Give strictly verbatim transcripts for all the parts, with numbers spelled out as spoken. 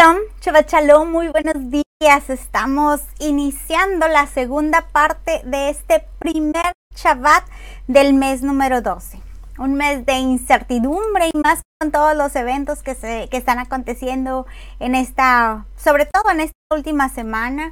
Shalom, Shabbat Shalom, muy buenos días. Estamos iniciando la segunda parte de este primer Shabbat del mes número doce. Un mes de incertidumbre y más con todos los eventos que, se, que están aconteciendo en esta, sobre todo en esta última semana.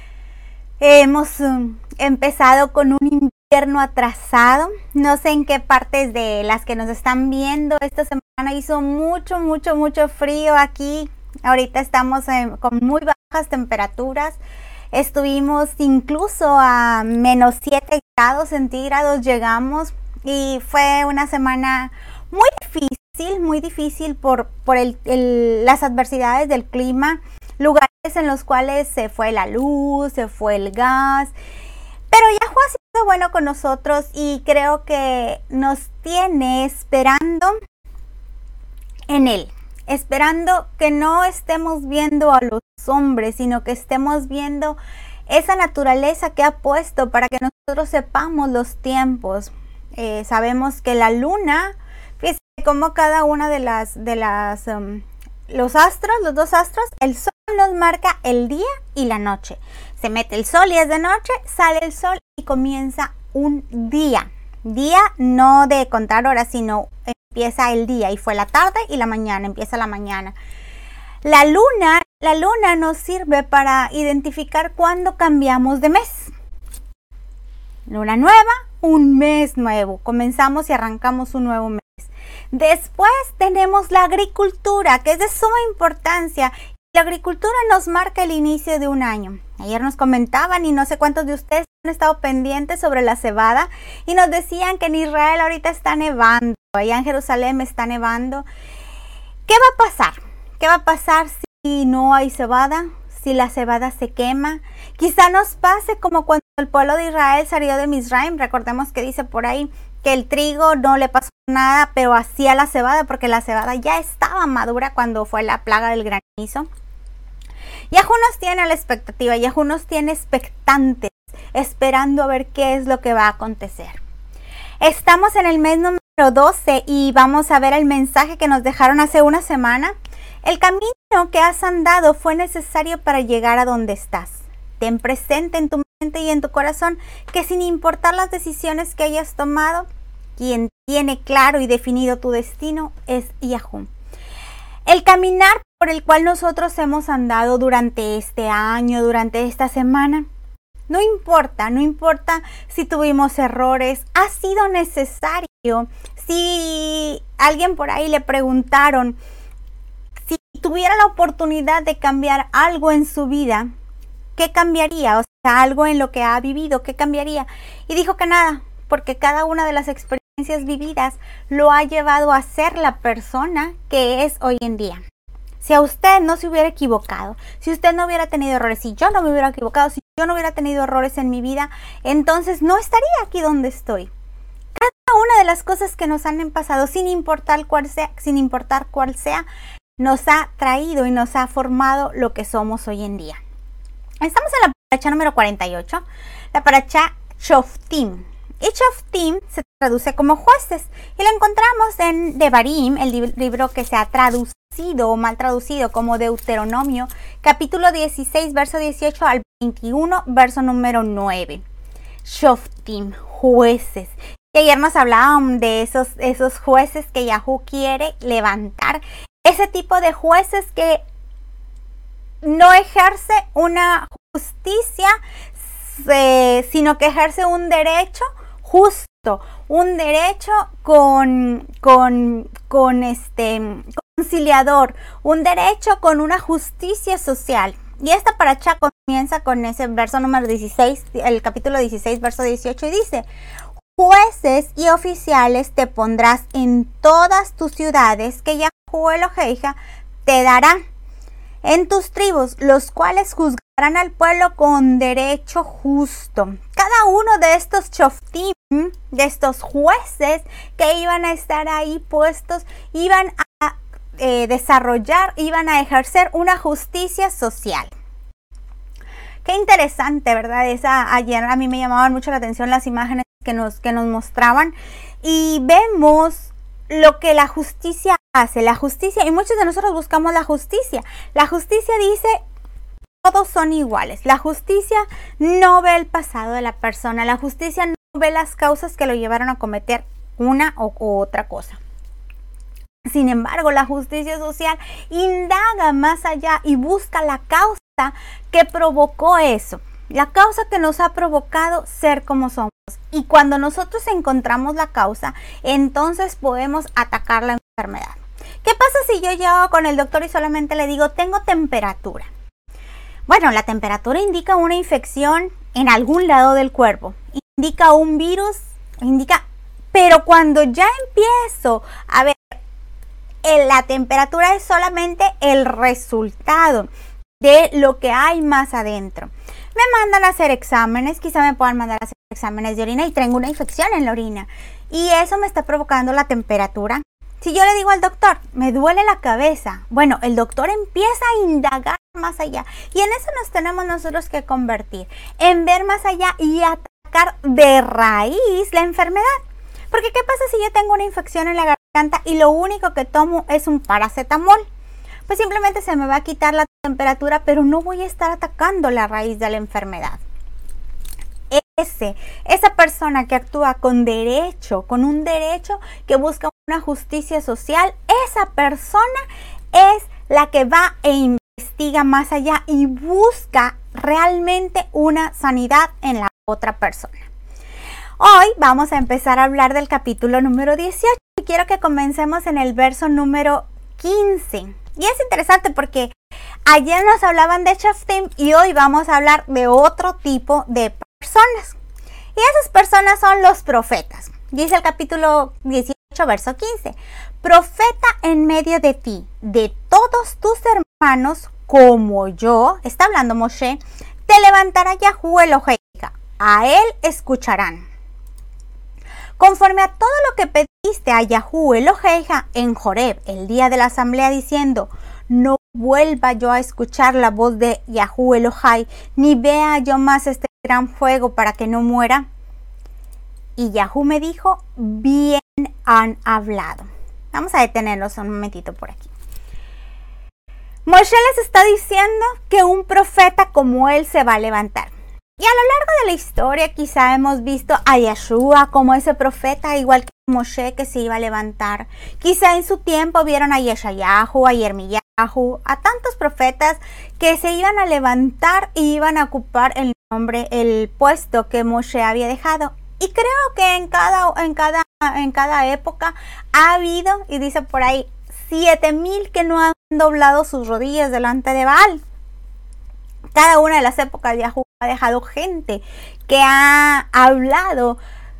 Hemos um, empezado con un invierno atrasado. No sé en qué partes de las que nos están viendo esta semana hizo mucho, mucho, mucho frío aquí. Ahorita estamos en, con muy bajas temperaturas. Estuvimos incluso a menos siete grados centígrados llegamos y fue una semana muy difícil, muy difícil por, por el, el, las adversidades del clima, lugares en los cuales se fue la luz, se fue el gas, pero Yahuwah ha sido bueno con nosotros y creo que nos tiene esperando en Él. Esperando que no estemos viendo a los hombres, sino que estemos viendo esa naturaleza que ha puesto para que nosotros sepamos los tiempos. Eh, sabemos que la luna, fíjense como cada una de las, de las, um, los astros, los dos astros, el sol nos marca el día y la noche. Se mete el sol y es de noche, sale el sol y comienza un día. Día no de contar horas, sino empieza el día y fue la tarde y la mañana, empieza la mañana. La luna, la luna nos sirve para identificar cuándo cambiamos de mes. Luna nueva, un mes nuevo. Comenzamos y arrancamos un nuevo mes. Después tenemos la agricultura, que es de suma importancia. La agricultura nos marca el inicio de un año. Ayer nos comentaban y no sé cuántos de ustedes han estado pendientes sobre la cebada y nos decían que en Israel ahorita está nevando, allá en Jerusalén está nevando. ¿Qué va a pasar? ¿Qué va a pasar si no hay cebada? Si la cebada se quema. Quizá nos pase como cuando el pueblo de Israel salió de Misraim. Recordemos que dice por ahí que el trigo no le pasó nada, pero hacía la cebada porque la cebada ya estaba madura cuando fue la plaga del granizo. Yahuwah nos tiene a la expectativa, Yahuwah nos tiene expectantes, esperando a ver qué es lo que va a acontecer. Estamos en el mes número doce y vamos a ver el mensaje que nos dejaron hace una semana. El camino que has andado fue necesario para llegar a donde estás. Ten presente en tu mente y en tu corazón que sin importar las decisiones que hayas tomado, quien tiene claro y definido tu destino es Yahuwah. El caminar por el cual nosotros hemos andado durante este año, durante esta semana, no importa, no importa si tuvimos errores, ha sido necesario. Si alguien por ahí le preguntaron si tuviera la oportunidad de cambiar algo en su vida, ¿qué cambiaría? O sea, algo en lo que ha vivido, ¿qué cambiaría? Y dijo que nada, porque cada una de las experiencias vividas lo ha llevado a ser la persona que es hoy en día. Si a usted no se hubiera equivocado, si usted no hubiera tenido errores, si yo no me hubiera equivocado, si yo no hubiera tenido errores en mi vida, entonces no estaría aquí donde estoy. Cada una de las cosas que nos han pasado, sin importar cuál sea, sin importar cuál sea, nos ha traído y nos ha formado lo que somos hoy en día. Estamos en la paracha número cuarenta y ocho, la paracha Shoftim. Y Shoftim se traduce como jueces y la encontramos en Devarim, el libro que se ha traducido o mal traducido como Deuteronomio, capítulo dieciséis, verso dieciocho al veintiuno, verso número nueve. Shoftim, jueces. Y ayer nos hablaban de esos, esos jueces que Yahuwah quiere levantar. Ese tipo de jueces que no ejerce una justicia, eh, sino que ejerce un derecho justo, un derecho con, con, con este conciliador, un derecho con una justicia social. Y esta paracha comienza con ese verso número dieciséis, el capítulo dieciséis, verso dieciocho, y dice: jueces y oficiales te pondrás en todas tus ciudades que Yahuwah Eloheija te dará en tus tribus, los cuales juzgarán al pueblo con derecho justo. Cada uno de estos shoftim, de estos jueces que iban a estar ahí puestos, iban a eh, desarrollar, iban a ejercer una justicia social. Qué interesante, ¿verdad? Esa, ayer a mí me llamaban mucho la atención las imágenes que nos, que nos mostraban y vemos lo que la justicia hace? La justicia, y muchos de nosotros buscamos la justicia. La justicia dice, todos son iguales. La justicia no ve el pasado de la persona. La justicia no ve las causas que lo llevaron a cometer una u otra cosa. Sin embargo, la justicia social indaga más allá y busca la causa que provocó eso. La causa que nos ha provocado ser como somos. Y cuando nosotros encontramos la causa, entonces podemos atacar la enfermedad. ¿Qué pasa si yo llego con el doctor y solamente le digo, tengo temperatura? Bueno, la temperatura indica una infección en algún lado del cuerpo. Indica un virus, indica... Pero cuando ya empiezo a ver, la temperatura es solamente el resultado de lo que hay más adentro. Me mandan a hacer exámenes, quizá me puedan mandar a hacer exámenes de orina y tengo una infección en la orina. Y eso me está provocando la temperatura. Si yo le digo al doctor, me duele la cabeza, bueno, el doctor empieza a indagar más allá. Y en eso nos tenemos nosotros que convertir, en ver más allá y atacar de raíz la enfermedad. Porque ¿qué pasa si yo tengo una infección en la garganta y lo único que tomo es un paracetamol? Pues simplemente se me va a quitar la temperatura, pero no voy a estar atacando la raíz de la enfermedad. Ese, esa persona que actúa con derecho, con un derecho que busca una justicia social, esa persona es la que va e investiga más allá y busca realmente una sanidad en la otra persona. Hoy vamos a empezar a hablar del capítulo número dieciocho y quiero que comencemos en el verso número quince. Y es interesante porque ayer nos hablaban de Shoftim y hoy vamos a hablar de otro tipo de personas. Y esas personas son los profetas. Dice el capítulo dieciocho, verso quince. Profeta en medio de ti, de todos tus hermanos, como yo, está hablando Moshe, te levantará Yahú Eloheica, a él escucharán. Conforme a todo lo que pediste a Yahú Eloheica en Joreb, el día de la asamblea, diciendo, no vuelva yo a escuchar la voz de Yahú Elohai, ni vea yo más este gran fuego para que no muera. Y Yahú me dijo, bien han hablado. Vamos a detenernos un momentito por aquí. Moshe les está diciendo que un profeta como él se va a levantar. Y a lo largo de la historia quizá hemos visto a Yeshua como ese profeta, igual que Moshe, que se iba a levantar. Quizá en su tiempo vieron a Yeshayahu, a Yermiyahu, a tantos profetas que se iban a levantar y iban a ocupar el nombre, el puesto que Moshe había dejado. Y creo que en cada, en cada, en cada época ha habido, y dice por ahí, siete mil que no han doblado sus rodillas delante de Baal. Cada una de las épocas de Yahú ha dejado gente que ha hablado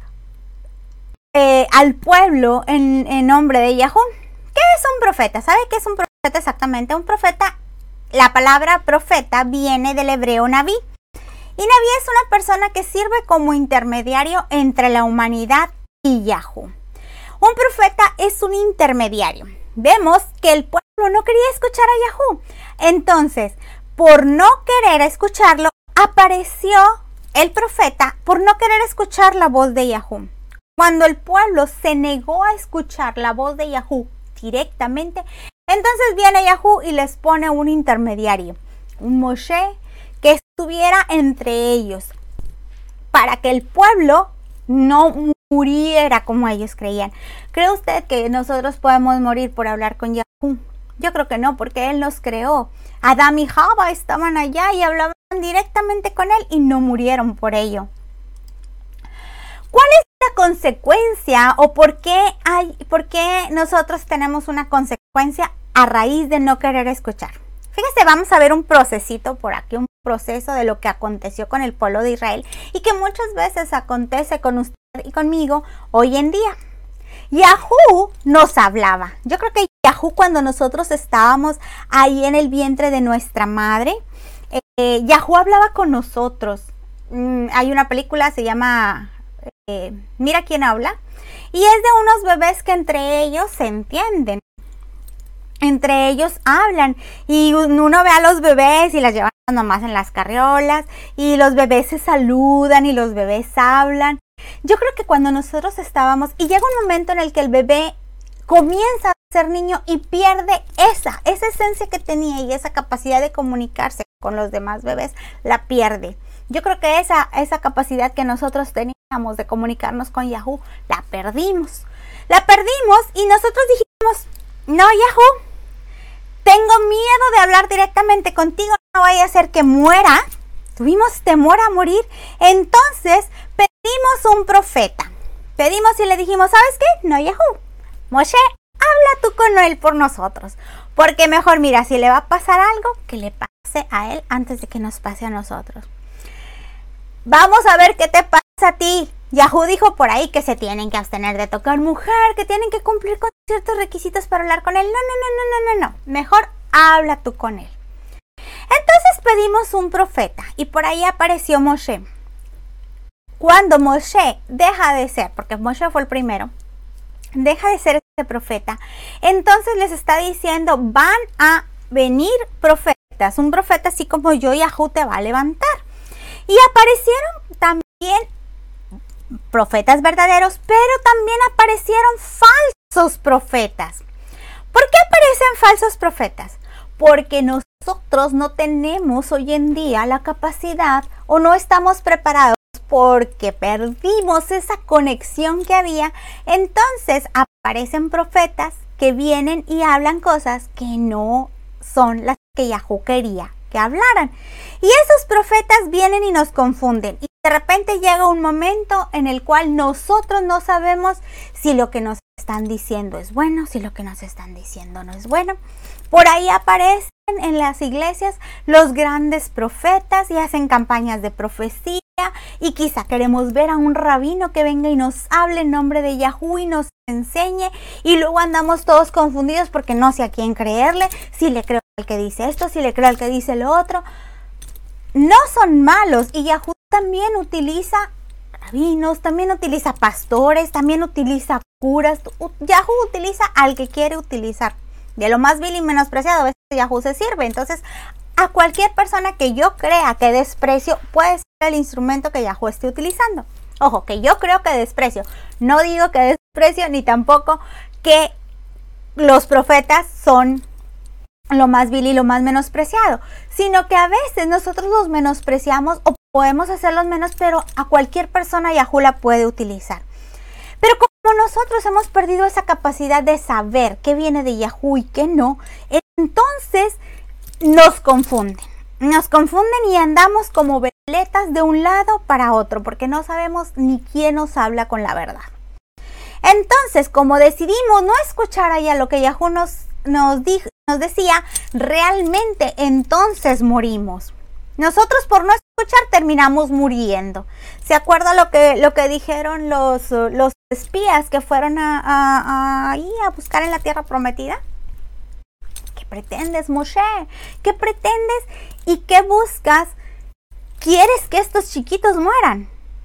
eh, al pueblo en, en nombre de Yahú. ¿Qué es un profeta? ¿Sabe qué es un profeta exactamente? Un profeta, la palabra profeta viene del hebreo Naví. Y Naví es una persona que sirve como intermediario entre la humanidad y Yahú. Un profeta es un intermediario. Vemos que el pueblo no quería escuchar a Yahú. Entonces, por no querer escucharlo, apareció el profeta por no querer escuchar la voz de Yahú. Cuando el pueblo se negó a escuchar la voz de Yahú directamente, entonces viene Yahú y les pone un intermediario, un Moshe que estuviera entre ellos, para que el pueblo no muriera como ellos creían. ¿Cree usted que nosotros podemos morir por hablar con Yahú? Yo creo que no, porque Él nos creó. Adán y Java estaban allá y hablaban directamente con Él y no murieron por ello. ¿Cuál es la consecuencia o por qué, hay, por qué nosotros tenemos una consecuencia a raíz de no querer escuchar? Fíjese, vamos a ver un procesito por aquí, un proceso de lo que aconteció con el pueblo de Israel y que muchas veces acontece con usted y conmigo hoy en día. Yahú nos hablaba. Yo creo que Yahú, cuando nosotros estábamos ahí en el vientre de nuestra madre, eh, Yahú hablaba con nosotros. Mm, hay una película, se llama eh, Mira quién habla, y es de unos bebés que entre ellos se entienden. Entre ellos hablan y uno ve a los bebés y las llevan nomás en las carriolas y los bebés se saludan y los bebés hablan. Yo creo que cuando nosotros estábamos, y llega un momento en el que el bebé comienza a ser niño y pierde esa, esa esencia que tenía y esa capacidad de comunicarse con los demás bebés, la pierde. Yo creo que esa, esa capacidad que nosotros teníamos de comunicarnos con Yahoo, la perdimos. La perdimos y nosotros dijimos, no, Yahoo, tengo miedo de hablar directamente contigo, no vaya a ser que muera. Tuvimos temor a morir. Entonces pedimos un profeta. Pedimos y le dijimos, ¿sabes qué? No, Yahoo, Moshe, habla tú con él por nosotros. Porque mejor, mira, si le va a pasar algo, que le pase a él antes de que nos pase a nosotros. Vamos a ver qué te pasa a ti. Yahoo dijo por ahí que se tienen que abstener de tocar mujer, que tienen que cumplir con ciertos requisitos para hablar con él. No, no, no, no, no, no, no. Mejor habla tú con él. Entonces pedimos un profeta y por ahí apareció Moshe. Cuando Moshe deja de ser, porque Moshe fue el primero, deja de ser ese profeta, entonces les está diciendo, van a venir profetas. Un profeta así como yo, Yahoo, te va a levantar. Y aparecieron también profetas verdaderos, pero también aparecieron falsos profetas. ¿Por qué aparecen falsos profetas? Porque nosotros no tenemos hoy en día la capacidad o no estamos preparados porque perdimos esa conexión que había. Entonces aparecen profetas que vienen y hablan cosas que no son las que Yahoo quería que hablaran. Y esos profetas vienen y nos confunden. Y de repente llega un momento en el cual nosotros no sabemos si lo que nos están diciendo es bueno, si lo que nos están diciendo no es bueno. Por ahí aparecen en las iglesias los grandes profetas y hacen campañas de profecía. Y quizá queremos ver a un rabino que venga y nos hable en nombre de Yahoo y nos enseñe. Y luego andamos todos confundidos porque no sé a quién creerle. Si le creo al que dice esto, si le creo al que dice lo otro. No son malos. Y Yahoo también utiliza rabinos, también utiliza pastores, también utiliza curas. Yahoo utiliza al que quiere utilizar. De lo más vil y menospreciado, a veces Yahoo se sirve. Entonces, a cualquier persona que yo crea que desprecio, puede ser el instrumento que Yahoo esté utilizando. Ojo, que yo creo que desprecio. No digo que desprecio, ni tampoco que los profetas son lo más vil y lo más menospreciado, sino que a veces nosotros los menospreciamos o podemos hacerlos menos, pero a cualquier persona Yahoo la puede utilizar. Pero como nosotros hemos perdido esa capacidad de saber qué viene de Yahoo y qué no, entonces nos confunden. Nos confunden y andamos como veletas de un lado para otro, porque no sabemos ni quién nos habla con la verdad. Entonces, como decidimos no escuchar allá lo que Yahoo nos, nos, dijo, nos decía, realmente entonces morimos. Nosotros por no escuchar terminamos muriendo. ¿Se acuerda lo que, lo que dijeron los, los espías que fueron a, a, a, a buscar en la tierra prometida? ¿Qué pretendes, Moshe? ¿Qué pretendes y qué buscas? ¿Quieres que estos chiquitos mueran?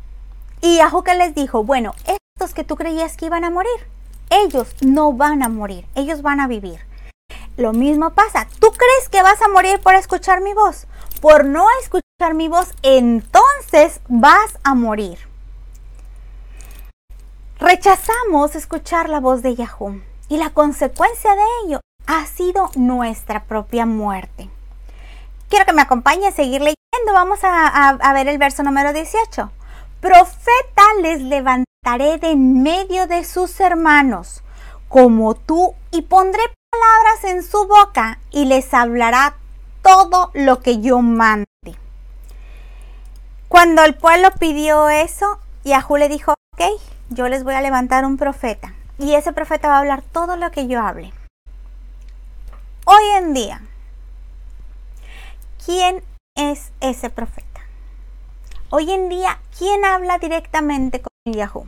Y Yahoo que les dijo, bueno, estos que tú creías que iban a morir, ellos no van a morir, ellos van a vivir. Lo mismo pasa, ¿tú crees que vas a morir por escuchar mi voz? Por no escuchar mi voz, entonces vas a morir. Rechazamos escuchar la voz de Yahoo y la consecuencia de ello ha sido nuestra propia muerte. Quiero que me acompañe a seguir leyendo. Vamos a, a, a ver el verso número dieciocho. Profeta les levantaré de en medio de sus hermanos, como tú, y pondré palabras en su boca, y les hablará todo lo que yo mande. Cuando el pueblo pidió eso, Yahoo le dijo, ok, yo les voy a levantar un profeta, y ese profeta va a hablar todo lo que yo hable. Hoy en día, ¿quién es ese profeta? Hoy en día, ¿quién habla directamente con Yahoo?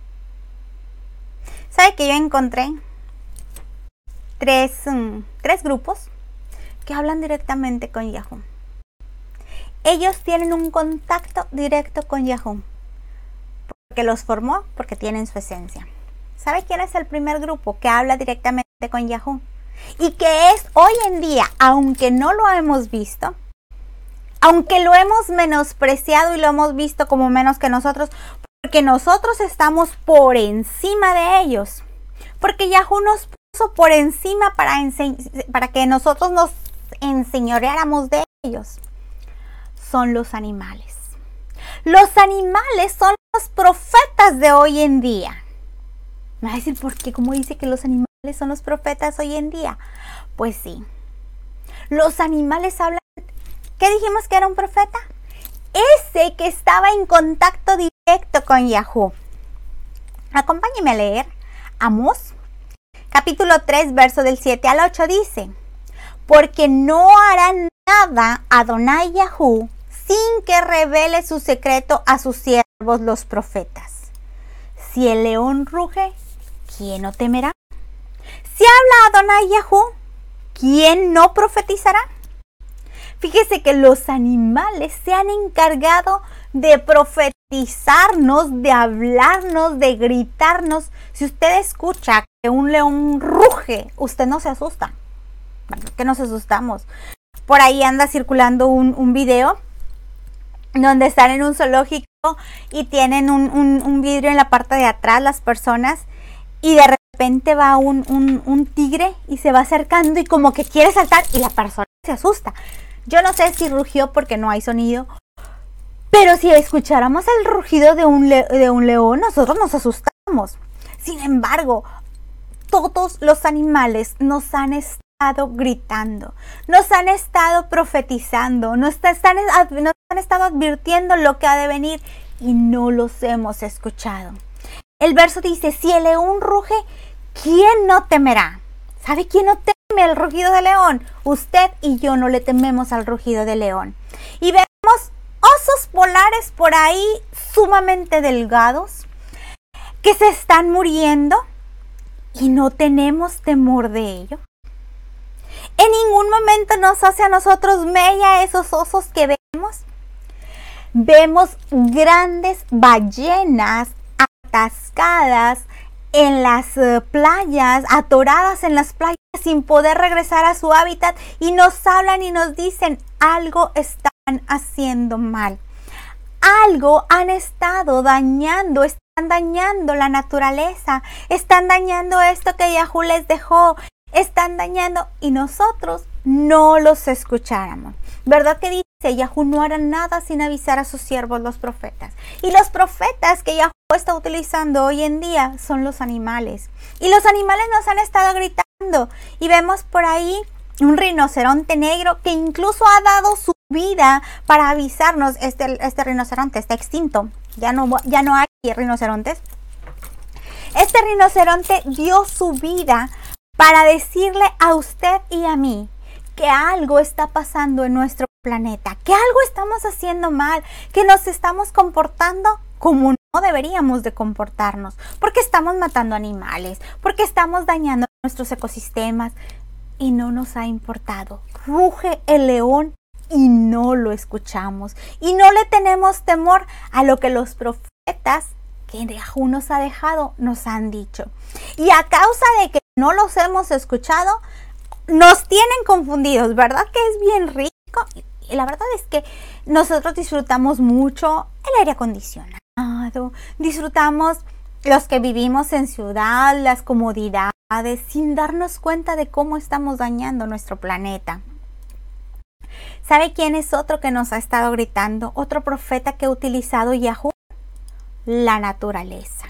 ¿Sabe que yo encontré tres, um, tres grupos que hablan directamente con Yahoo? Ellos tienen un contacto directo con Yahoo, porque los formó, porque tienen su esencia. ¿Sabe quién es el primer grupo que habla directamente con Yahoo? Y que es hoy en día, aunque no lo hemos visto, aunque lo hemos menospreciado y lo hemos visto como menos que nosotros, porque nosotros estamos por encima de ellos, porque Yahú nos puso por encima para, para que nosotros nos enseñoreáramos de ellos. Son los animales. Los animales son los profetas de hoy en día. Me va a decir, ¿por qué? ¿Cómo dice que los animales son los profetas hoy en día? Pues sí. Los animales hablan. ¿Qué dijimos que era un profeta? Ese que estaba en contacto directo con Yahú. Acompáñeme a leer Amós, capítulo tres, verso del siete al ocho, dice: porque no hará nada Adonai Yahú sin que revele su secreto a sus siervos los profetas. Si el león ruge, ¿quién no temerá? Si habla Adonai Yahú, ¿quién no profetizará? Fíjese que los animales se han encargado de profetizarnos, de hablarnos, de gritarnos. Si usted escucha que un león ruge, usted no se asusta. ¿Por qué nos asustamos? Por ahí anda circulando un, un video donde están en un zoológico y tienen un, un, un vidrio en la parte de atrás las personas, y de repente va un, un, un tigre y se va acercando y como que quiere saltar y la persona se asusta. Yo no sé si rugió porque no hay sonido, pero si escucháramos el rugido de un, le de un león, nosotros nos asustamos. Sin embargo, todos los animales nos han estado gritando, nos han estado profetizando, nos, están, nos han estado advirtiendo lo que ha de venir y no los hemos escuchado. El verso dice: si el león ruge, ¿quién no temerá? ¿Sabe quién no teme el rugido del león? Usted y yo no le tememos al rugido del león. Y vemos osos polares por ahí sumamente delgados que se están muriendo y no tenemos temor de ello. En ningún momento nos hace a nosotros mella esos osos que vemos. Vemos grandes ballenas atascadas en las uh, playas, atoradas en las playas sin poder regresar a su hábitat, y nos hablan y nos dicen: algo están haciendo mal, algo han estado dañando, están dañando la naturaleza, están dañando esto que Yahú les dejó, están dañando, y nosotros no los escucháramos. ¿Verdad que dice Yahú no hará nada sin avisar a sus siervos los profetas? Y los profetas que Yahú está utilizando hoy en día son los animales. Y los animales nos han estado gritando. Y vemos por ahí un rinoceronte negro que incluso ha dado su vida para avisarnos. Este, este rinoceronte está extinto. Ya no, ya no hay rinocerontes. Este rinoceronte dio su vida para decirle a usted y a mí que algo está pasando en nuestro planeta, que algo estamos haciendo mal, que nos estamos comportando como no deberíamos de comportarnos, porque estamos matando animales, porque estamos dañando nuestros ecosistemas, y no nos ha importado. Ruge el león y no lo escuchamos, y no le tenemos temor a lo que los profetas que Yahú nos ha dejado nos han dicho. Y a causa de que no los hemos escuchado, nos tienen confundidos, ¿verdad? Que es bien rico. Y la verdad es que nosotros disfrutamos mucho el aire acondicionado, disfrutamos los que vivimos en ciudad, las comodidades, sin darnos cuenta de cómo estamos dañando nuestro planeta. ¿Sabe quién es otro que nos ha estado gritando? Otro profeta que ha utilizado Yahú: la naturaleza.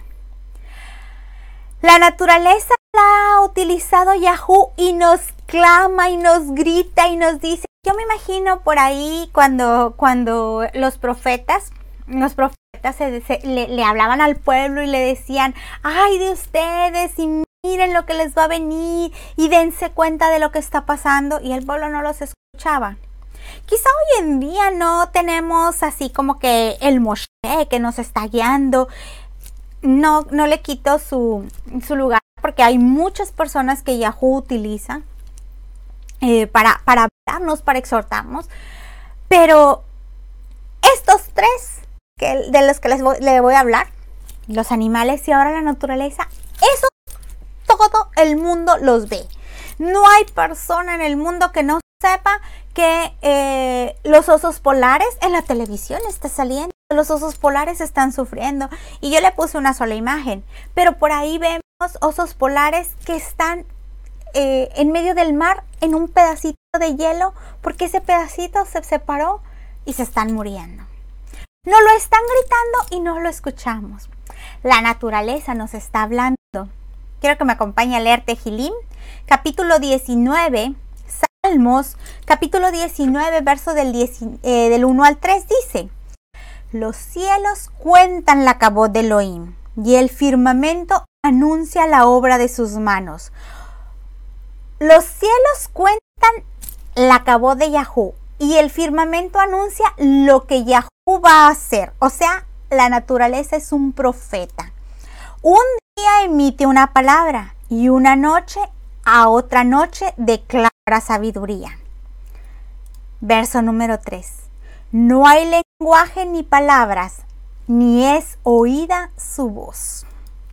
La naturaleza la ha utilizado Yahú y nos clama y nos grita y nos dice. Yo me imagino por ahí cuando, cuando los profetas, los profetas se, se, le, le hablaban al pueblo y le decían: ay de ustedes, y miren lo que les va a venir, y dense cuenta de lo que está pasando, y el pueblo no los escuchaba. Quizá hoy en día no tenemos así como que el Moshe que nos está guiando. No, no le quito su, su lugar, porque hay muchas personas que Yahú utiliza eh, para, para hablarnos, para exhortarnos. Pero estos tres que, de los que les voy, les voy a hablar, los animales y ahora la naturaleza, eso todo el mundo los ve. No hay persona en el mundo que no sepa que eh, los osos polares en la televisión está saliendo. Los osos polares están sufriendo, y yo le puse una sola imagen, pero por ahí vemos osos polares que están eh, en medio del mar en un pedacito de hielo porque ese pedacito se separó y se están muriendo. No lo están gritando y no lo escuchamos. La naturaleza nos está hablando. Quiero que me acompañe a leer Tehilim, capítulo diecinueve, Salmos, capítulo diecinueve, verso del, diez, eh, del uno al tres, dice: los cielos cuentan la cabot de Elohim, y el firmamento anuncia la obra de sus manos. Los cielos cuentan la cabot de Yahú, y el firmamento anuncia lo que Yahú va a hacer. O sea, la naturaleza es un profeta. Un día emite una palabra, y una noche a otra noche declara sabiduría. Verso número tres. No hay lenguaje ni palabras, ni es oída su voz.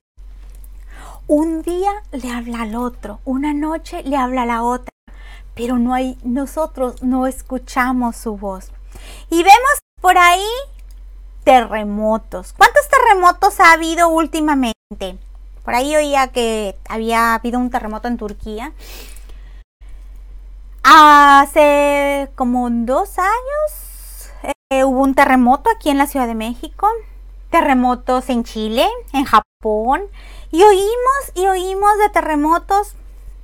Un día le habla al otro, una noche le habla a la otra, pero no hay, nosotros no escuchamos su voz. Y vemos por ahí terremotos. ¿Cuántos terremotos ha habido últimamente? Por ahí oía que había habido un terremoto en Turquía. Hace como dos años eh, hubo un terremoto aquí en la Ciudad de México. Terremotos en Chile, en Japón. Y oímos y oímos de terremotos.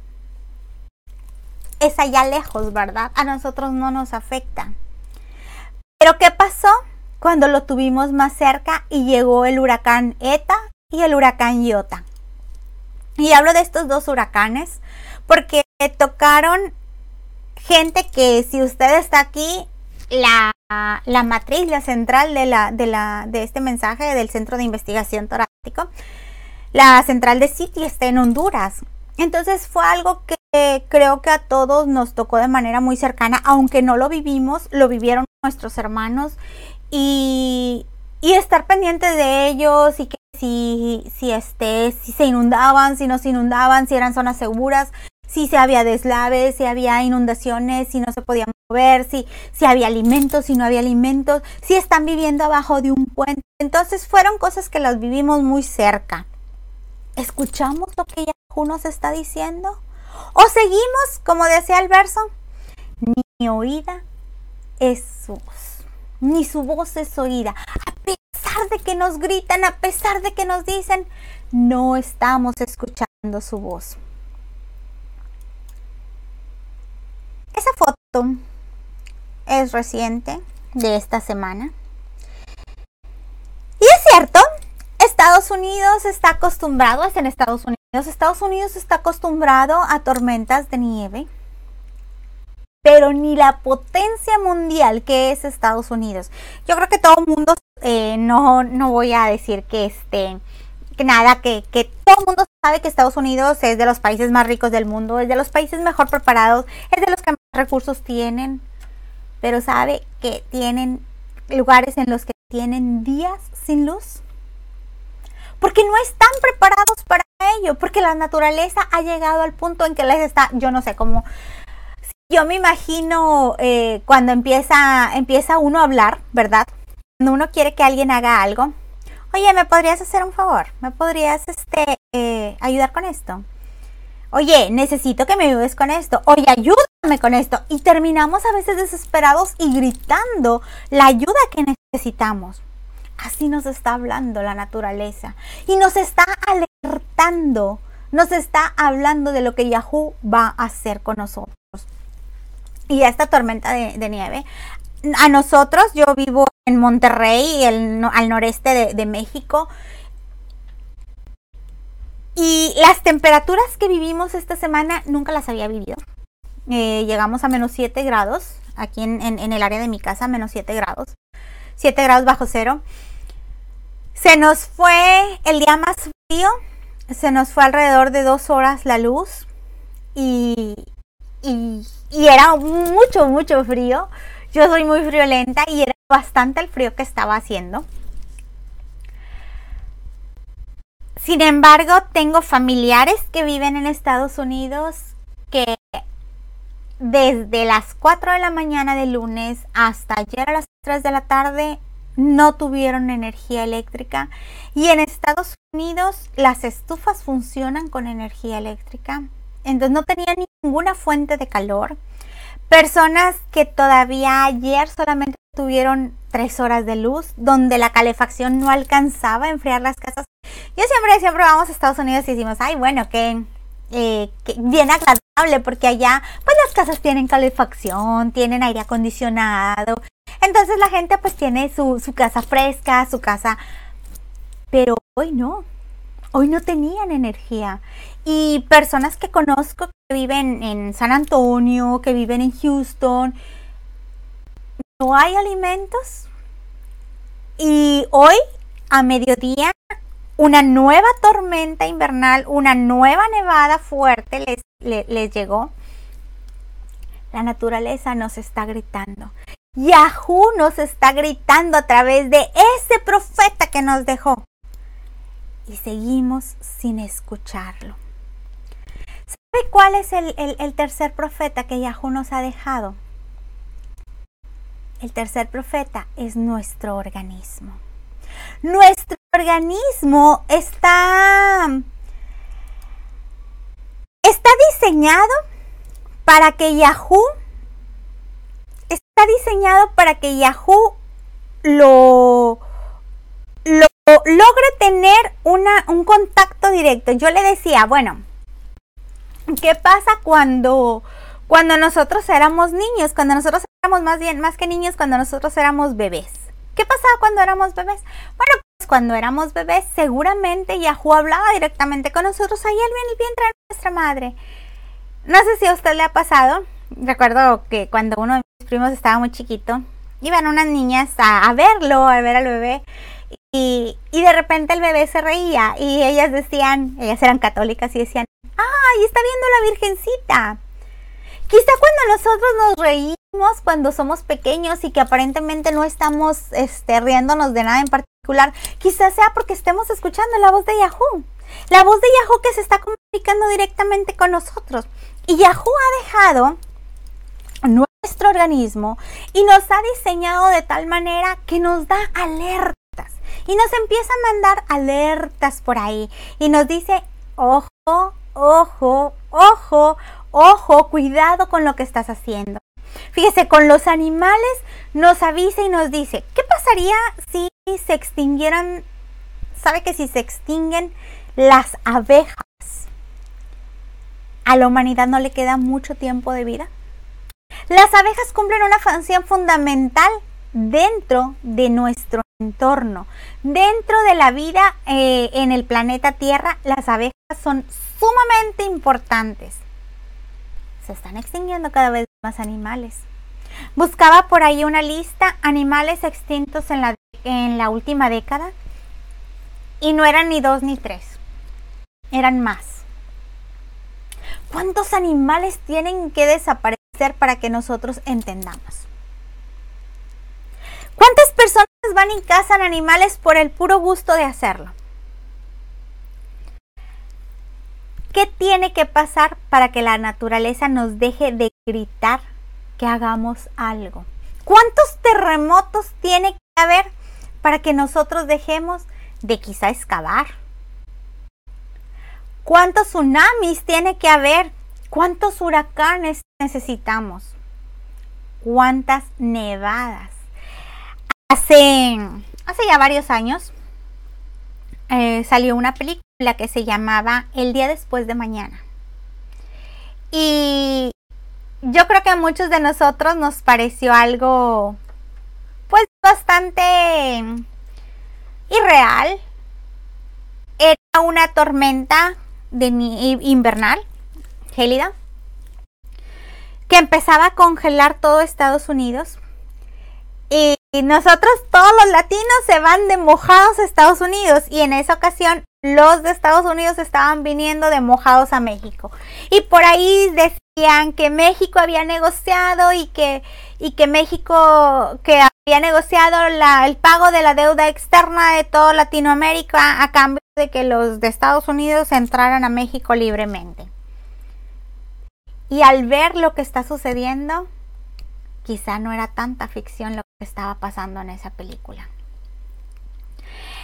Es allá lejos, ¿verdad? A nosotros no nos afecta. Pero ¿qué pasó cuando lo tuvimos más cerca y llegó el huracán Eta y el huracán Iota? Y hablo de estos dos huracanes porque tocaron gente que, si usted está aquí, la, la matriz, la central de, la, de, la, de este mensaje del Centro de Investigación Torácico, la central de City está en Honduras. Entonces fue algo que creo que a todos nos tocó de manera muy cercana, aunque no lo vivimos, lo vivieron nuestros hermanos, y, y estar pendiente de ellos y que si, si, este, si se inundaban, si no se inundaban, si eran zonas seguras, si se había deslaves, si había inundaciones, si no se podían mover, si, si había alimentos, si no había alimentos, si están viviendo abajo de un puente. Entonces fueron cosas que las vivimos muy cerca. ¿Escuchamos lo que Yahú nos está diciendo? ¿O seguimos, como decía el verso? Ni oída es su voz, ni su voz es oída. A pesar de que nos gritan, a pesar de que nos dicen, no estamos escuchando su voz. Esa foto es reciente, de esta semana. Y es cierto, Estados Unidos está acostumbrado, es en Estados Unidos, Estados Unidos está acostumbrado a tormentas de nieve, pero ni la potencia mundial que es Estados Unidos. Yo creo que todo el mundo, eh, no, no voy a decir que este, que nada, que, que todo el mundo sabe que Estados Unidos es de los países más ricos del mundo, es de los países mejor preparados, es de los que más recursos tienen, pero sabe que tienen lugares en los que tienen días sin luz. Porque no están preparados para ello, porque la naturaleza ha llegado al punto en que les está, yo no sé cómo, yo me imagino eh, cuando empieza, empieza uno a hablar, ¿verdad? Cuando uno quiere que alguien haga algo, oye, ¿me podrías hacer un favor? ¿Me podrías este, eh, ayudar con esto? Oye, necesito que me ayudes con esto. Oye, ayúdame con esto. Y terminamos a veces desesperados y gritando la ayuda que necesitamos. Así nos está hablando la naturaleza y nos está alertando, nos está hablando de lo que Yahú va a hacer con nosotros. Y esta tormenta de, de nieve, a nosotros, yo vivo en Monterrey, el, al noreste de, de México, y las temperaturas que vivimos esta semana nunca las había vivido. Eh, llegamos a menos siete grados, aquí en, en, en el área de mi casa, menos siete grados, siete grados bajo cero. Se nos fue el día más frío, se nos fue alrededor de dos horas la luz y, y, y era mucho, mucho frío. Yo soy muy friolenta y era bastante el frío que estaba haciendo. Sin embargo, tengo familiares que viven en Estados Unidos que desde las cuatro de la mañana del lunes hasta ayer a las tres de la tarde no tuvieron energía eléctrica. Y en Estados Unidos las estufas funcionan con energía eléctrica. Entonces no tenían ninguna fuente de calor. Personas que todavía ayer solamente tuvieron tres horas de luz, donde la calefacción no alcanzaba a enfriar las casas. Yo siempre, siempre vamos a Estados Unidos y decimos, ay, bueno, que, eh, que bien agradable, porque allá pues las casas tienen calefacción, tienen aire acondicionado. Entonces la gente pues tiene su, su casa fresca, su casa. Pero hoy no, hoy no tenían energía. Y personas que conozco que viven en San Antonio, que viven en Houston, no hay alimentos. Y hoy a mediodía una nueva tormenta invernal, una nueva nevada fuerte les, les, les llegó. La naturaleza nos está gritando. Yahoo nos está gritando a través de ese profeta que nos dejó. Y seguimos sin escucharlo. ¿Sabe cuál es el, el, el tercer profeta que Yahoo nos ha dejado? El tercer profeta es nuestro organismo. Nuestro organismo está, está diseñado para que Yahoo está diseñado para que Yahoo lo, lo logre tener una, un contacto directo. Yo le decía, bueno, ¿qué pasa cuando, cuando nosotros éramos niños? Cuando nosotros éramos más bien, más que niños, cuando nosotros éramos bebés. ¿Qué pasaba cuando éramos bebés? Bueno, pues cuando éramos bebés seguramente Yahoo hablaba directamente con nosotros ahí en el vientre de nuestra madre. No sé si a usted le ha pasado. Recuerdo que cuando uno de mis primos estaba muy chiquito, iban unas niñas a, a verlo, a ver al bebé. Y, y de repente el bebé se reía y ellas decían, ellas eran católicas y decían, ¡ay, está viendo la Virgencita! Quizá cuando nosotros nos reímos cuando somos pequeños y que aparentemente no estamos este, riéndonos de nada en particular, quizás sea porque estemos escuchando la voz de Yahoo. La voz de Yahoo que se está comunicando directamente con nosotros. Y Yahoo ha dejado nuestro organismo y nos ha diseñado de tal manera que nos da alertas. Y nos empieza a mandar alertas por ahí. Y nos dice, ojo, ojo, ojo, ojo, cuidado con lo que estás haciendo. Fíjese, con los animales nos avisa y nos dice, ¿qué pasaría si se extinguieran? ¿Sabe que si se extinguen las abejas, a la humanidad no le queda mucho tiempo de vida? Las abejas cumplen una función fundamental dentro de nuestro entorno, dentro de la vida eh, en el planeta Tierra. Las abejas son sumamente importantes. Se están extinguiendo cada vez más animales. Buscaba por ahí una lista, animales extintos en la, en la última década, y no eran ni dos ni tres, eran más. ¿Cuántos animales tienen que desaparecer para que nosotros entendamos? ¿Cuántas personas van y cazan animales por el puro gusto de hacerlo? ¿Qué tiene que pasar para que la naturaleza nos deje de gritar que hagamos algo? ¿Cuántos terremotos tiene que haber para que nosotros dejemos de quizá excavar? ¿Cuántos tsunamis tiene que haber? ¿Cuántos huracanes necesitamos? ¿Cuántas nevadas? Hace, hace ya varios años eh, salió una película que se llamaba El día después de mañana. Y yo creo que a muchos de nosotros nos pareció algo pues bastante irreal. Era una tormenta de invernal, gélida, que empezaba a congelar todo Estados Unidos. Y nosotros, todos los latinos, se van de mojados a Estados Unidos. Y en esa ocasión, los de Estados Unidos estaban viniendo de mojados a México. Y por ahí decían que México había negociado y que, y que México que había negociado la, el pago de la deuda externa de toda Latinoamérica a cambio de que los de Estados Unidos entraran a México libremente. Y al ver lo que está sucediendo, quizá no era tanta ficción lo que estaba pasando en esa película.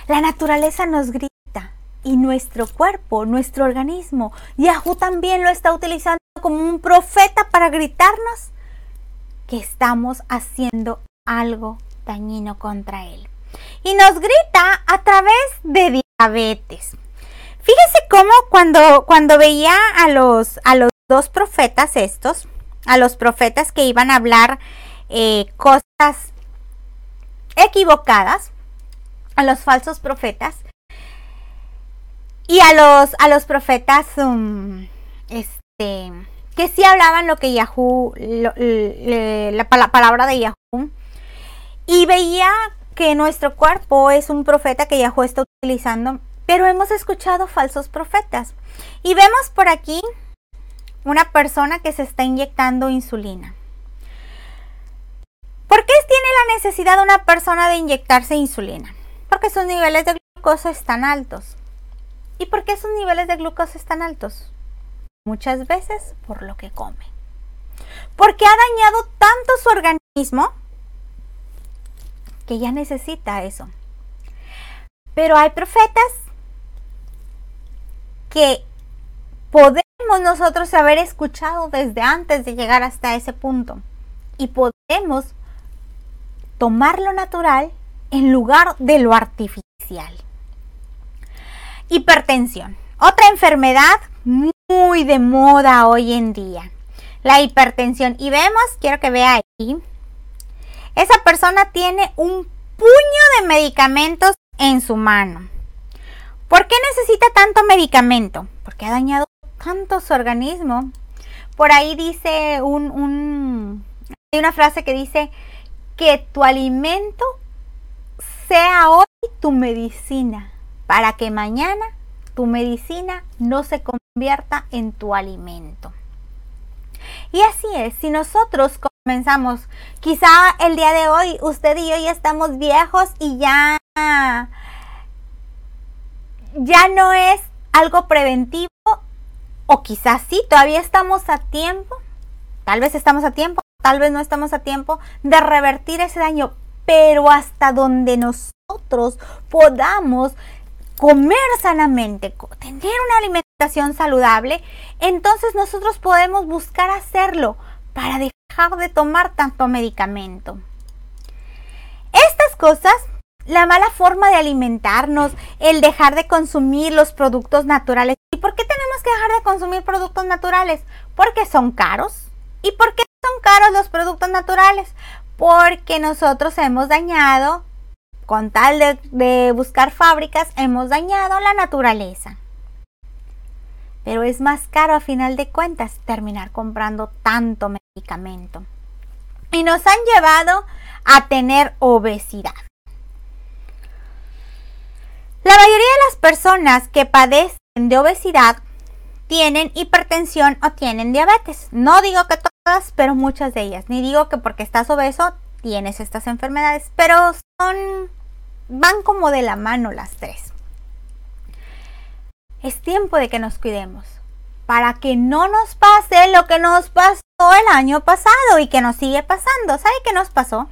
La naturaleza nos grita y nuestro cuerpo, nuestro organismo, Yahoo también lo está utilizando como un profeta para gritarnos que estamos haciendo algo dañino contra él. Y nos grita a través de diabetes. Fíjese cómo cuando, cuando veía a los, a los dos profetas estos, a los profetas que iban a hablar eh, cosas equivocadas, a los falsos profetas, y a los, a los profetas um, este, que sí hablaban lo que Yahoo, lo, le, la, la palabra de Yahoo, y veía que nuestro cuerpo es un profeta que Yahoo está utilizando, pero hemos escuchado falsos profetas. Y vemos por aquí una persona que se está inyectando insulina. ¿Por qué tiene la necesidad una persona de inyectarse insulina? Porque sus niveles de glucosa están altos. ¿Y por qué sus niveles de glucosa están altos? Muchas veces por lo que come. Porque ha dañado tanto su organismo que ya necesita eso. Pero hay profetas que podemos nosotros haber escuchado desde antes de llegar hasta ese punto. Y podemos tomar lo natural en lugar de lo artificial. Hipertensión, otra enfermedad muy de moda hoy en día. La hipertensión. Y vemos, quiero que vea ahí, esa persona tiene un puño de medicamentos en su mano. ¿Por qué necesita tanto medicamento? Porque ha dañado tanto su organismo. Por ahí dice un, un, hay una frase que dice que tu alimento sea hoy tu medicina, para que mañana tu medicina no se convierta en tu alimento. Y así es, si nosotros comenzamos, quizá el día de hoy usted y yo ya estamos viejos y ya, ya no es algo preventivo, o quizás sí, todavía estamos a tiempo, tal vez estamos a tiempo, tal vez no estamos a tiempo de revertir ese daño, pero hasta donde nosotros podamos comer sanamente, tener una alimentación saludable, entonces nosotros podemos buscar hacerlo para dejar de tomar tanto medicamento. Estas cosas, la mala forma de alimentarnos, el dejar de consumir los productos naturales. ¿Y por qué tenemos que dejar de consumir productos naturales? Porque son caros. ¿Y por qué son caros los productos naturales? Porque nosotros hemos dañado, con tal de, de buscar fábricas, hemos dañado la naturaleza. Pero es más caro a final de cuentas terminar comprando tanto medicamento. Y nos han llevado a tener obesidad. La mayoría de las personas que padecen de obesidad tienen hipertensión o tienen diabetes. No digo que todas, pero muchas de ellas. Ni digo que porque estás obeso tienes estas enfermedades, pero son, van como de la mano las tres. Es tiempo de que nos cuidemos para que no nos pase lo que nos pasó el año pasado y que nos sigue pasando. ¿Sabe qué nos pasó?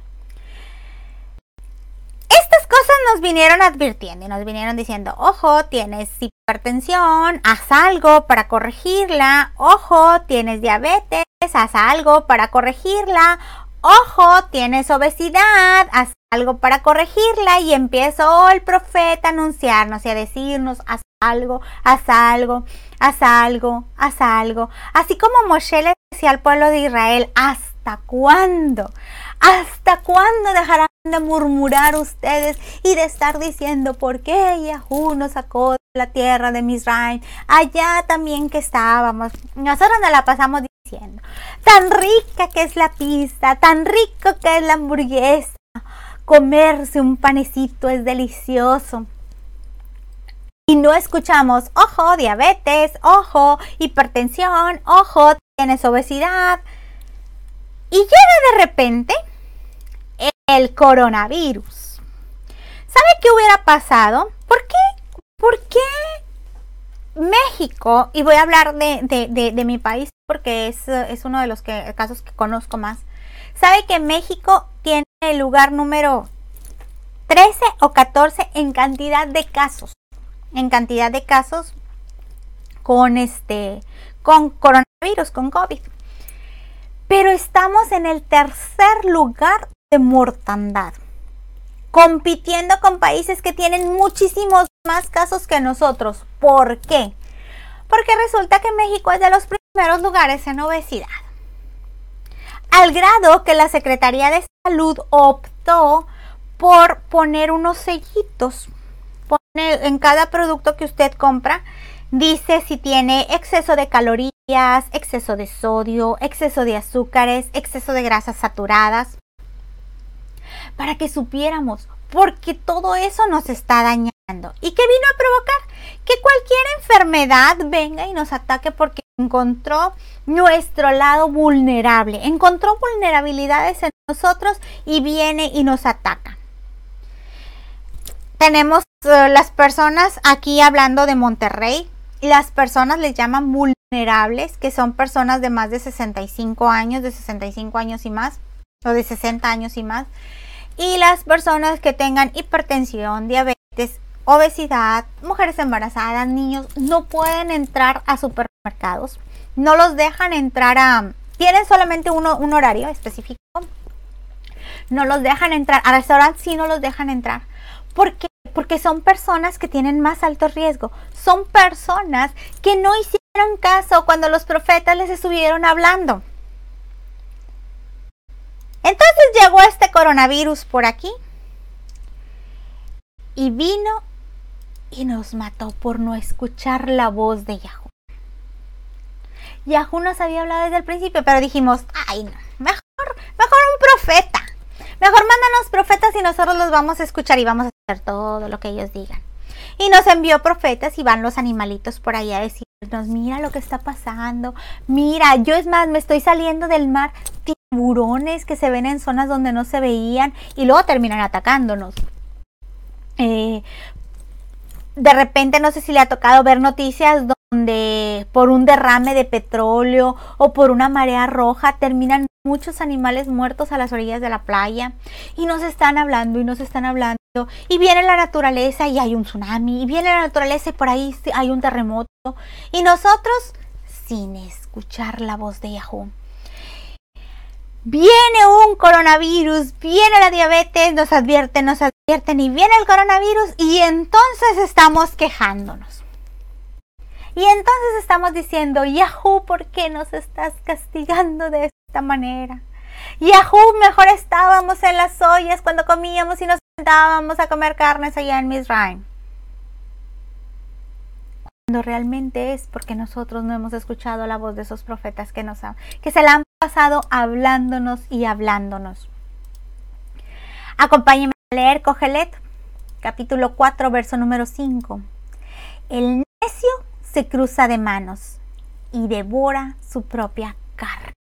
Estas cosas nos vinieron advirtiendo y nos vinieron diciendo, ojo, tienes hipertensión, haz algo para corregirla. Ojo, tienes diabetes, haz algo para corregirla. Ojo, tienes obesidad, haz algo para corregirla. Y empezó el profeta a anunciarnos y a decirnos, haz algo, haz algo, haz algo, haz algo. Así como Moshe le decía al pueblo de Israel, ¿hasta cuándo? ¿Hasta cuándo dejarán de murmurar ustedes y de estar diciendo por qué Yahú nos sacó de la tierra de Misraim, allá también que estábamos? Nosotros nos la pasamos diciendo, tan rica que es la pizza, tan rico que es la hamburguesa, comerse un panecito es delicioso. Y no escuchamos, ojo, diabetes, ojo, hipertensión, ojo, tienes obesidad. Y llega de repente el coronavirus. ¿Sabe qué hubiera pasado? ¿Por qué? ¿Por qué México? Y voy a hablar de, de, de, de mi país porque es, es uno de los que, casos que conozco más. ¿Sabe que México tiene el lugar número trece o catorce en cantidad de casos, en cantidad de casos con este, con coronavirus, con COVID. Pero estamos en el tercer lugar de mortandad, compitiendo con países que tienen muchísimos más casos que nosotros. ¿Por qué? Porque resulta que México es de los primeros lugares en obesidad. Al grado que la Secretaría de Salud optó por poner unos sellitos. Pone en cada producto que usted compra, dice si tiene exceso de calorías, exceso de sodio, exceso de azúcares, exceso de grasas saturadas. Para que supiéramos, porque todo eso nos está dañando. ¿Y qué vino a provocar? Que cualquier enfermedad venga y nos ataque porque encontró nuestro lado vulnerable, encontró vulnerabilidades en nosotros y viene y nos ataca. Tenemos uh, las personas aquí hablando de Monterrey, las personas les llaman vulnerables, que son personas de más de sesenta y cinco años, de sesenta y cinco años y más, o de sesenta años y más, y las personas que tengan hipertensión, diabetes, obesidad, mujeres embarazadas, niños, no pueden entrar a supermercados, no los dejan entrar a, tienen solamente uno, un horario específico, no los dejan entrar, a restaurantes sí no los dejan entrar. ¿Por qué? Porque son personas que tienen más alto riesgo, son personas que no hicieron caso cuando los profetas les estuvieron hablando. Entonces llegó este coronavirus por aquí y vino y nos mató por no escuchar la voz de Yahú. Yahú nos había hablado desde el principio, pero dijimos, ay no, mejor, mejor un profeta. Mejor mándanos profetas y nosotros los vamos a escuchar y vamos a hacer todo lo que ellos digan. Y nos envió profetas y van los animalitos por ahí a decirnos, mira lo que está pasando, mira, yo es más, me estoy saliendo del mar, tiburones que se ven en zonas donde no se veían y luego terminan atacándonos. Eh, de repente no sé si le ha tocado ver noticias donde por un derrame de petróleo o por una marea roja terminan muchos animales muertos a las orillas de la playa y nos están hablando y nos están hablando y viene la naturaleza y hay un tsunami y viene la naturaleza y por ahí hay un terremoto y nosotros sin escuchar la voz de Yahú. Viene un coronavirus, viene la diabetes, nos advierten, nos advierten y viene el coronavirus y entonces estamos quejándonos. Y entonces estamos diciendo, Yahú, ¿por qué nos estás castigando de esta manera? Yahú, mejor estábamos en las ollas cuando comíamos y nos sentábamos a comer carnes allá en Misraim. Cuando realmente es porque nosotros no hemos escuchado la voz de esos profetas que, nos han, que se la han pasado hablándonos y hablándonos. Acompáñenme a leer Cogelet, capítulo cuatro, verso número cinco. El necio se cruza de manos y devora su propia carne.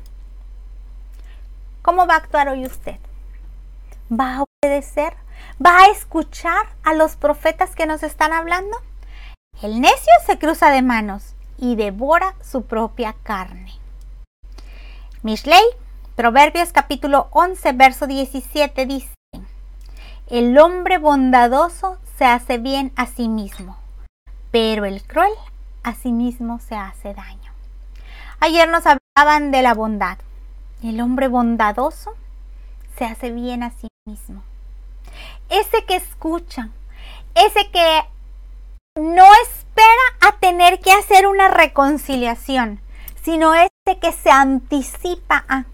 ¿Cómo va a actuar hoy usted? ¿Va a obedecer? ¿Va a escuchar a los profetas que nos están hablando? El necio se cruza de manos y devora su propia carne. Mishlei, Proverbios capítulo once, verso diecisiete dice: el hombre bondadoso se hace bien a sí mismo, pero el cruel a sí mismo se hace daño. Ayer nos hablaban de la bondad. El hombre bondadoso se hace bien a sí mismo. Ese que escucha, ese que no espera a tener que hacer una reconciliación, sino ese que se anticipa a,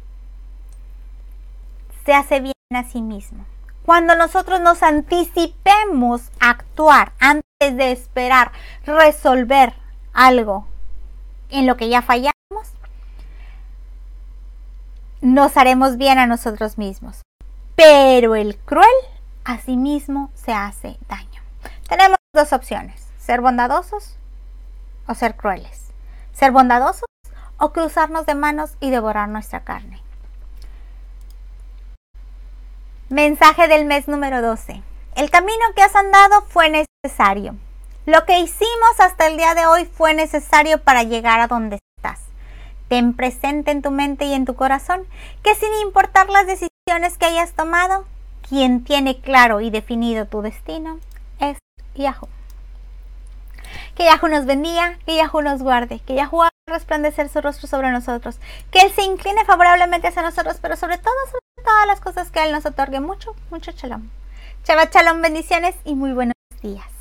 se hace bien a sí mismo. Cuando nosotros nos anticipemos a actuar antes de esperar resolver algo en lo que ya fallamos, nos haremos bien a nosotros mismos. Pero el cruel a sí mismo se hace daño. Tenemos dos opciones: ser bondadosos o ser crueles. Ser bondadosos o cruzarnos de manos y devorar nuestra carne. Mensaje del mes número doce. El camino que has andado fue necesario. Lo que hicimos hasta el día de hoy fue necesario para llegar a donde estás. Ten presente en tu mente y en tu corazón que sin importar las decisiones que hayas tomado, quien tiene claro y definido tu destino es Yahweh. Que Yahweh nos bendiga, que Yahweh nos guarde, que Yahweh haga resplandecer su rostro sobre nosotros, que Él se incline favorablemente hacia nosotros, pero sobre todo, sobre todas las cosas que Él nos otorgue mucho, mucho shalom. Shabbat shalom, bendiciones y muy buenos días.